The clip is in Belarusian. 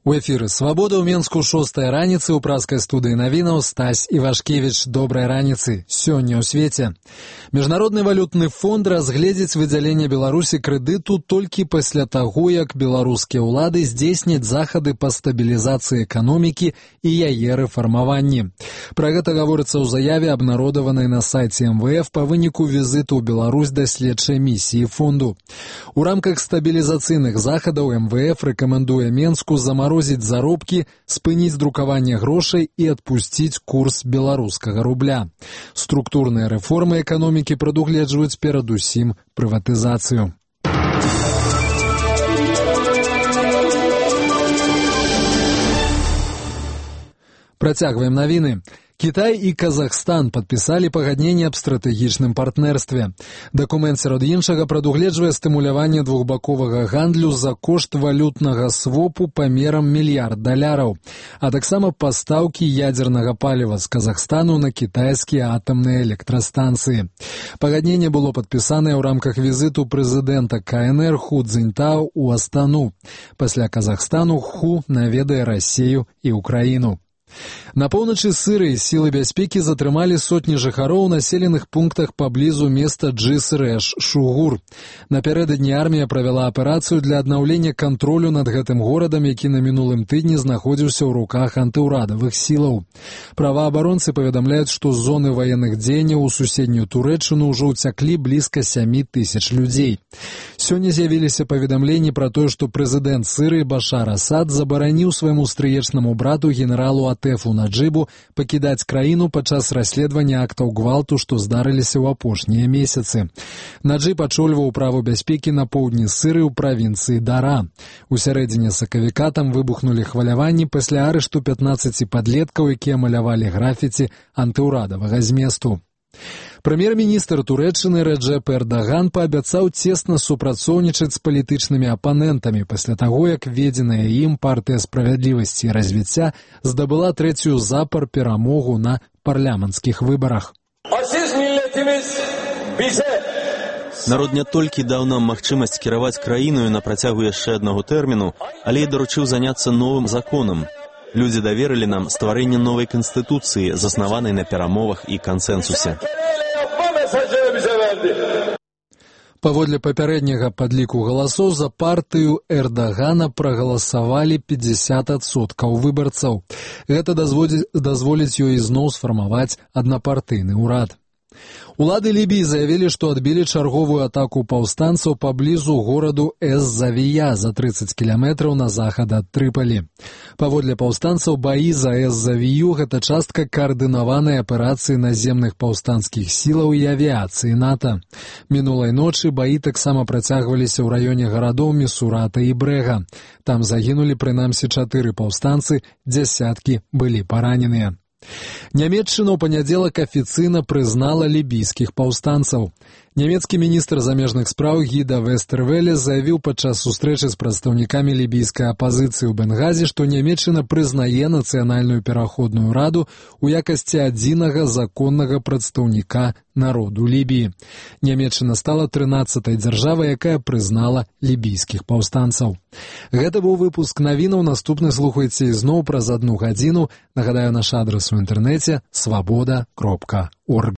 У эфіры «Свабода» ў Менску 6-я раніцы ў праскай студыі навінаў Стась Івашкевіч. Добрай раніцы. Сёння ў свеце. Міжнародны валютны фонд разгледзіць выдзяленне Беларусі крэдыту толькі пасля таго, як беларускія ўлады здзейсняць захады па стабілізацыі эканомікі і яе рэфармаванні. Пра гэта гаворыцца ў заяве, абнародаванай на сайце МВФ па выніку візіту ў Беларусь даследчай місіі фонду. У рамках стабілізацыйных захадаў МВФ рэкамендуе Менску замарозіць заробкі, спыніць друкаванне грошай і адпусціць курс беларускага рубля. Структурныя рэформы эканомікі прадугледжваюць перадусім прыватызацыю. Працягваем навіны. Кітай і Казахстан падпісалі пагадненне аб стратэгічным партнерстве. Дакумент, сярод іншага, прадугледжвае стымуляванне двухбаковага гандлю за кошт валютнага свопу памерам $1 мільярд, а таксама пастаўкі ядзернага паліва з Казахстану на кітайскія атамныя электрастанцыі. Пагадненне было падпісанае ў рамках візіту прэзідэнта КНР Ху Цзіньтао ў Астану. Пасля Казахстану Ху наведае Расію і Украіну. На поўначы Сірыі сілы бяспекі затрымалі сотні жыхароў у населеных пунктах паблізу места Джиср-эш-Шугур. Напярэдадні армія правяла аперацыю для аднаўлення кантролю над гэтым горадам, які на мінулым тыдні знаходзіўся ў руках антыўрадавых сілаў. Праваабаронцы паведамляюць, што з зоны ваенных дзеянняў у суседнюю Турэччыну ўжо ўцяклі блізка 7 тысяч людзей. Сёння з'явіліся паведамленні пра тое, што прэзідэнт Сірыі Башар Асад забараніў свайму стрыечнаму брату генералу Атэфу Наджыбу пакідаць краіну падчас расследавання актаў гвалту, што здарыліся ў апошнія месяцы. Наджыб ачольваў праву бяспекі на поўдні Сірыі ў правінцыі Дара. У сярэдзіне сакавіка там выбухнулі хваляванні пасля арышту 15 падлеткаў, якія малявалі графіці антыўрадавага зместу. Прэм'ер-міністр Турэччыны Рэджэп Эрдаган паабяцаў цесна супрацоўнічаць з палітычнымі апанентамі пасля таго, як введзеная ім партыя справядлівасці і развіцця здабыла 3-ю запар перамогу на парламенцкіх выбарах. Народ не толькі даў нам магчымасць кіраваць краіною на працягу яшчэ аднаго тэрміну, але і даручыў заняцца новым законам. Людзі даверылі нам стварэнне новай канстытуцыі, заснаванай на перамовах і кансэнсусе. Паводле папярэдняга падліку галасоў за партыю Эрдагана прагаласавалі 50% выбарцаў. Гэта дазволіць ёй ізноў сфармаваць аднапартыйны ўрад. Улады Лібіі заявілі, што адбілі чарговую атаку паўстанцаў паблізу гораду Эз-Завія за 30 кіламетраў на захад ад Трыпалі. Паводле паўстанцаў, баі за Эз-Завію – гэта частка каардынаванай аперацыі наземных паўстанцкіх сілаў і авіяцыі НАТО. Мінулай ночы баі таксама працягваліся ў раёне гарадоў Місурата і Брэга. Там загінулі прынамсі 4 паўстанцы, дзясяткі былі параненыя. Нямецчына ў панядзелак афіцыйна прызнала лібійскіх паўстанцаў. Нямецкі міністр замежных спраў Гіда Вестэрвеле заявіў падчас сустрэчы з прадстаўнікамі лібійскай апазіцыі ў Бенгазі, што Нямецчына прызнае нацыянальную пераходную раду ў якасці адзінага законнага прадстаўніка народу Лібіі. Нямецчына стала 13-й дзяржавай, якая прызнала лібійскіх паўстанцаў. Гэта быў выпуск навінаў. Наступны слухайце ізноў праз 1 гадзіну. Нагадаю, наш адрас у інтэрнэце – swaboda.org.